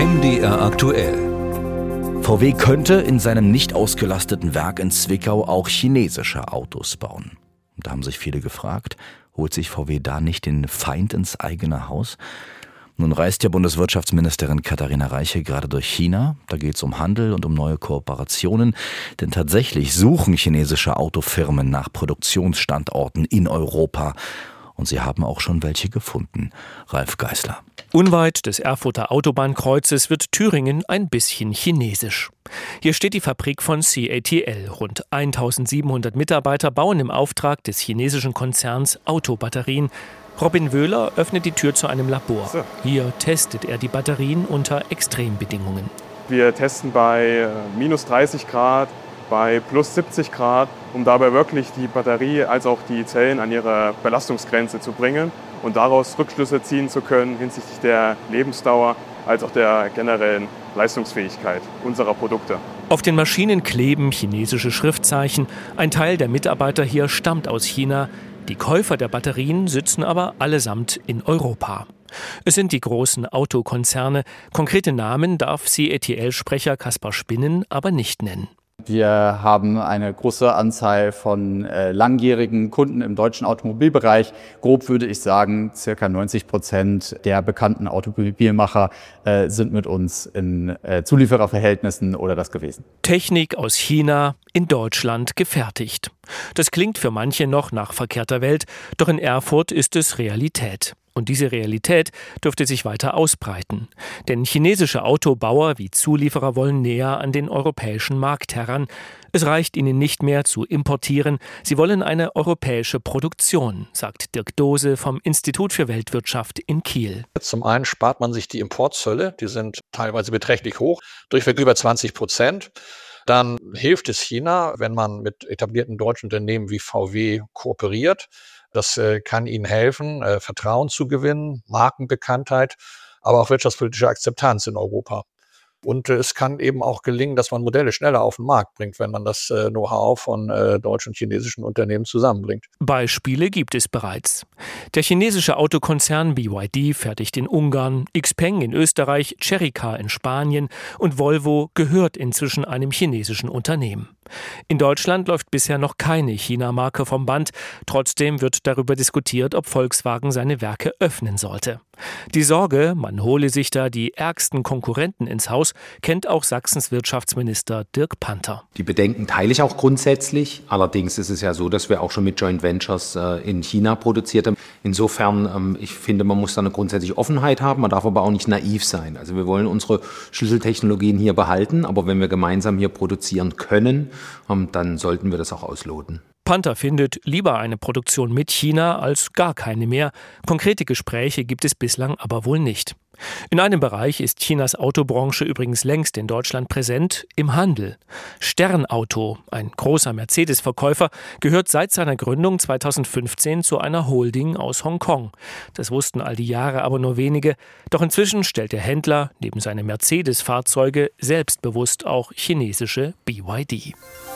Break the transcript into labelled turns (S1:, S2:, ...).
S1: MDR aktuell.
S2: VW könnte in seinem nicht ausgelasteten Werk in Zwickau auch chinesische Autos bauen. Da haben sich viele gefragt, holt sich VW da nicht den Feind ins eigene Haus? Nun reist ja Bundeswirtschaftsministerin Katharina Reiche gerade durch China. Da geht es um Handel und um neue Kooperationen. Denn tatsächlich suchen chinesische Autofirmen nach Produktionsstandorten in Europa. Und sie haben auch schon welche gefunden. Ralf Geißler.
S3: Unweit des Erfurter Autobahnkreuzes wird Thüringen ein bisschen chinesisch. Hier steht die Fabrik von CATL. Rund 1700 Mitarbeiter bauen im Auftrag des chinesischen Konzerns Autobatterien. Robin Wöhler öffnet die Tür zu einem Labor. Hier testet er die Batterien unter Extrembedingungen.
S4: Wir testen bei minus 30 Grad, bei plus 70 Grad, um dabei wirklich die Batterie als auch die Zellen an ihre Belastungsgrenze zu bringen und daraus Rückschlüsse ziehen zu können hinsichtlich der Lebensdauer als auch der generellen Leistungsfähigkeit unserer Produkte.
S3: Auf den Maschinen kleben chinesische Schriftzeichen. Ein Teil der Mitarbeiter hier stammt aus China. Die Käufer der Batterien sitzen aber allesamt in Europa. Es sind die großen Autokonzerne. Konkrete Namen darf CATL-Sprecher Kaspar Spinnen aber nicht nennen.
S5: Wir haben eine große Anzahl von langjährigen Kunden im deutschen Automobilbereich. Grob würde ich sagen, circa 90% der bekannten Automobilmacher sind mit uns in Zuliefererverhältnissen oder das gewesen.
S3: Technik aus China in Deutschland gefertigt. Das klingt für manche noch nach verkehrter Welt, doch in Erfurt ist es Realität. Und diese Realität dürfte sich weiter ausbreiten. Denn chinesische Autobauer wie Zulieferer wollen näher an den europäischen Markt heran. Es reicht ihnen nicht mehr zu importieren. Sie wollen eine europäische Produktion, sagt Dirk Dose vom Institut für Weltwirtschaft in Kiel.
S6: Zum einen spart man sich die Importzölle, die sind teilweise beträchtlich hoch, durchweg über 20%. Dann hilft es China, wenn man mit etablierten deutschen Unternehmen wie VW kooperiert. Das kann ihnen helfen, Vertrauen zu gewinnen, Markenbekanntheit, aber auch wirtschaftspolitische Akzeptanz in Europa. Und es kann eben auch gelingen, dass man Modelle schneller auf den Markt bringt, wenn man das Know-how von deutschen und chinesischen Unternehmen zusammenbringt.
S3: Beispiele gibt es bereits. Der chinesische Autokonzern BYD fertigt in Ungarn, XPeng in Österreich, Chery Car in Spanien und Volvo gehört inzwischen einem chinesischen Unternehmen. In Deutschland läuft bisher noch keine China-Marke vom Band. Trotzdem wird darüber diskutiert, ob Volkswagen seine Werke öffnen sollte. Die Sorge, man hole sich da die ärgsten Konkurrenten ins Haus, kennt auch Sachsens Wirtschaftsminister Dirk Panther.
S7: Die Bedenken teile ich auch grundsätzlich. Allerdings ist es ja so, dass wir auch schon mit Joint Ventures in China produziert haben. Insofern, ich finde, man muss da eine grundsätzliche Offenheit haben. Man darf aber auch nicht naiv sein. Also wir wollen unsere Schlüsseltechnologien hier behalten. Aber wenn wir gemeinsam hier produzieren können, dann sollten wir das auch ausloten.
S3: Panther findet lieber eine Produktion mit China als gar keine mehr. Konkrete Gespräche gibt es bislang aber wohl nicht. In einem Bereich ist Chinas Autobranche übrigens längst in Deutschland präsent, im Handel. Stern-Auto, ein großer Mercedes-Verkäufer, gehört seit seiner Gründung 2015 zu einer Holding aus Hongkong. Das wussten all die Jahre aber nur wenige. Doch inzwischen stellt der Händler neben seine Mercedes-Fahrzeuge selbstbewusst auch chinesische BYD.